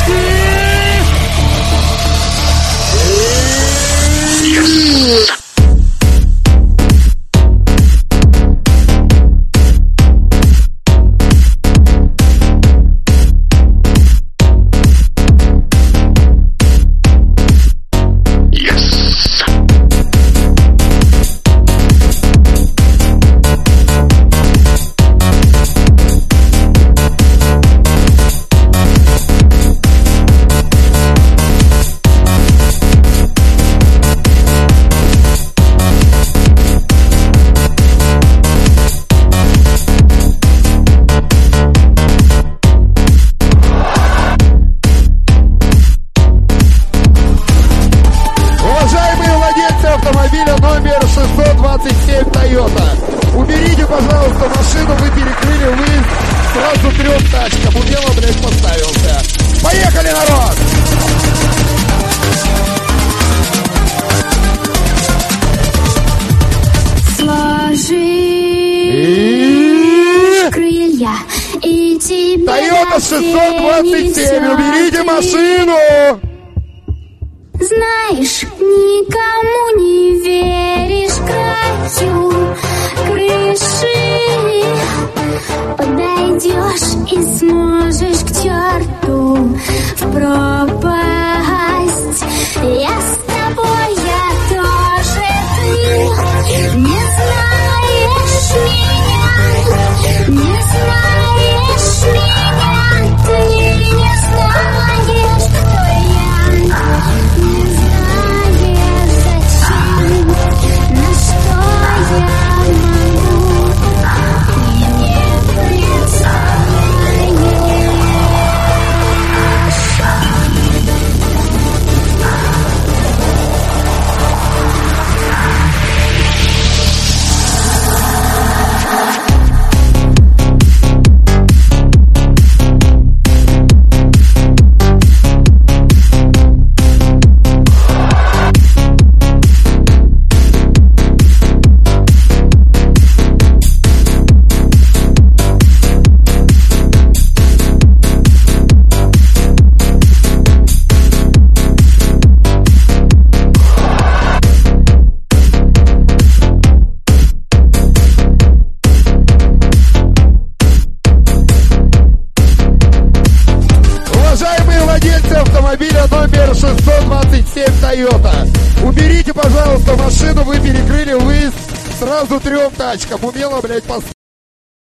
тачки! Автомобиля номер 627 Toyota. Уберите, пожалуйста, машину, вы перекрыли выезд сразу 3 тачкам. Умело, блядь, поставился. Поехали, народ! Сложи крылья и тебе Toyota 627, уберите машину! Знаешь, никому не веришь, краю крыши подойдешь и сможешь к черту в пропасть. Я с тобой, я тоже, ты не знаешь меня, не знаешь меня, ты не знаешь, кто я. Не знаешь, зачем, на что я могу, и не представляешь. Уважаемые владельцы автомобиля номер 627 Toyota, уберите, пожалуйста, машину, вы перекрыли выезд сразу 3 тачкам. Умело, блядь, поставить.